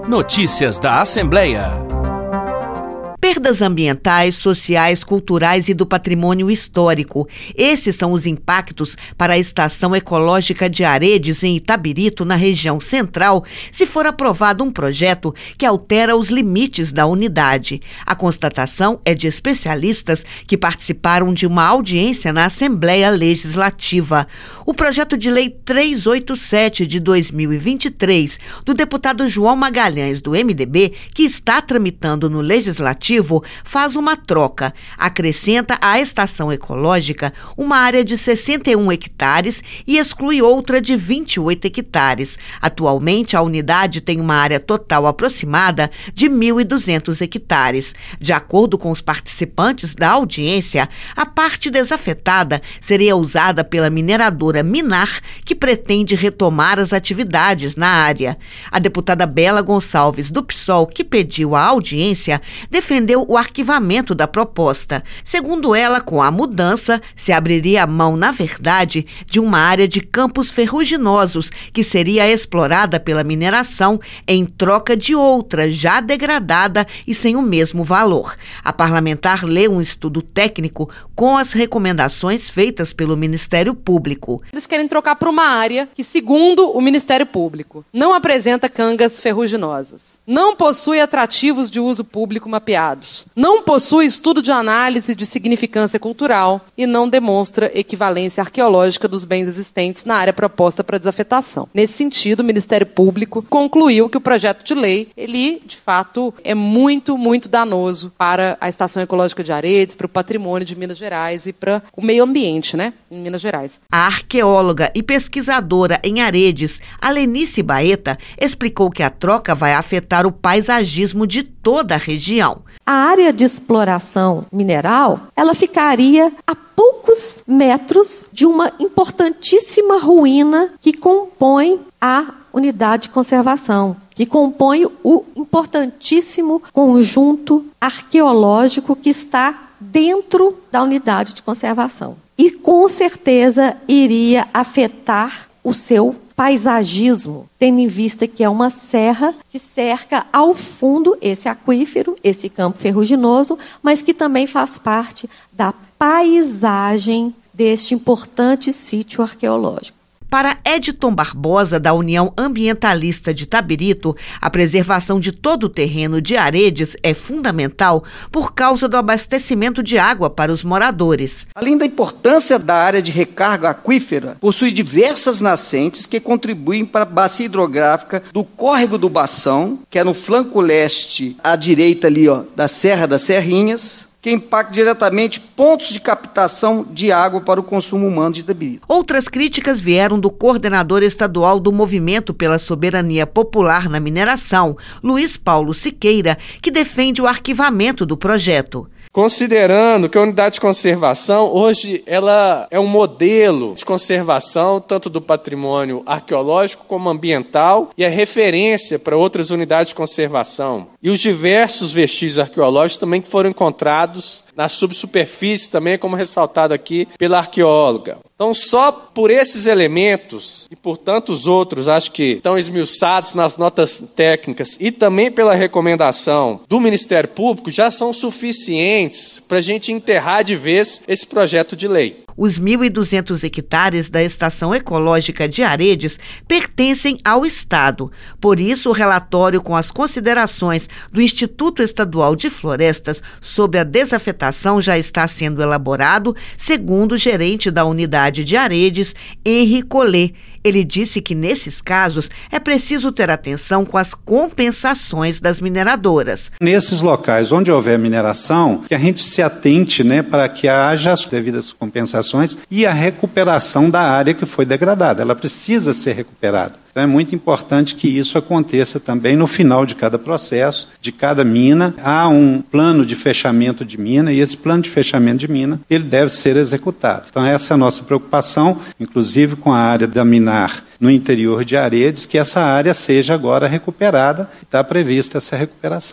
Notícias da Assembleia. Perdas ambientais, sociais, culturais e do patrimônio histórico. Esses são os impactos para a Estação Ecológica de Aredes, em Itabirito, na região central, se for aprovado um projeto que altera os limites da unidade. A constatação é de especialistas que participaram de uma audiência na Assembleia Legislativa. O projeto de lei 387 de 2023, do deputado João Magalhães, do MDB, que está tramitando no Legislativo, faz uma troca. Acrescenta à estação ecológica uma área de 61 hectares e exclui outra de 28 hectares. Atualmente, a unidade tem uma área total aproximada de 1.200 hectares. De acordo com os participantes da audiência, a parte desafetada seria usada pela mineradora Minar, que pretende retomar as atividades na área. A deputada Bela Gonçalves, do PSOL, que pediu a audiência, defendeu o arquivamento da proposta. Segundo ela, com a mudança, se abriria a mão, na verdade, de uma área de campos ferruginosos que seria explorada pela mineração em troca de outra já degradada e sem o mesmo valor. A parlamentar leu um estudo técnico com as recomendações feitas pelo Ministério Público. Eles querem trocar para uma área que, segundo o Ministério Público, não apresenta cangas ferruginosas, não possui atrativos de uso público mapeados, não possui estudo de análise de significância cultural e não demonstra equivalência arqueológica dos bens existentes na área proposta para desafetação. Nesse sentido, o Ministério Público concluiu que o projeto de lei, ele, de fato, é muito, muito danoso para a Estação Ecológica de Aredes, para o patrimônio de Minas Gerais e para o meio ambiente, em Minas Gerais. A arqueóloga e pesquisadora em Aredes, Alenice Baeta, explicou que a troca vai afetar o paisagismo de toda a região. A área de exploração mineral, ela ficaria a poucos metros de uma importantíssima ruína que compõe a unidade de conservação, que compõe o importantíssimo conjunto arqueológico que está dentro da unidade de conservação. E com certeza iria afetar o seu paisagismo, tendo em vista que é uma serra que cerca ao fundo esse aquífero, esse campo ferruginoso, mas que também faz parte da paisagem deste importante sítio arqueológico. Para Editon Barbosa, da União Ambientalista de Itabirito, a preservação de todo o terreno de Aredes é fundamental por causa do abastecimento de água para os moradores. Além da importância da área de recarga aquífera, possui diversas nascentes que contribuem para a bacia hidrográfica do Córrego do Bação, que é no flanco leste, à direita ali, da Serra das Serrinhas, que impacta diretamente pontos de captação de água para o consumo humano de Itabirito. Outras críticas vieram do coordenador estadual do Movimento pela Soberania Popular na Mineração, Luiz Paulo Siqueira, que defende o arquivamento do projeto. Considerando que a unidade de conservação, hoje, ela é um modelo de conservação, tanto do patrimônio arqueológico como ambiental, e é referência para outras unidades de conservação. E os diversos vestígios arqueológicos também que foram encontrados na subsuperfície, também como ressaltado aqui pela arqueóloga. Então, só por esses elementos e por tantos outros, acho que estão esmiuçados nas notas técnicas e também pela recomendação do Ministério Público, já são suficientes para a gente enterrar de vez esse projeto de lei. Os 1.200 hectares da Estação Ecológica de Aredes pertencem ao Estado. Por isso, o relatório com as considerações do Instituto Estadual de Florestas sobre a desafetação já está sendo elaborado, segundo o gerente da unidade de Aredes, Henri Collet. Ele disse que, nesses casos, é preciso ter atenção com as compensações das mineradoras. Nesses locais onde houver mineração, que a gente se atente, para que haja as devidas compensações e a recuperação da área que foi degradada. Ela precisa ser recuperada. Então é muito importante que isso aconteça também no final de cada processo, de cada mina. Há um plano de fechamento de mina e esse plano de fechamento de mina, ele deve ser executado. Então essa é a nossa preocupação, inclusive com a área da Minar no interior de Aredes, que essa área seja agora recuperada e está prevista essa recuperação.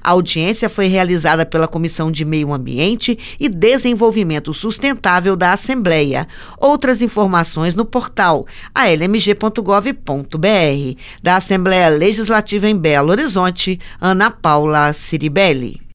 A audiência foi realizada pela Comissão de Meio Ambiente e Desenvolvimento Sustentável da Assembleia. Outras informações no portal almg.gov.br. Da Assembleia Legislativa em Belo Horizonte, Ana Paula Ciribelli.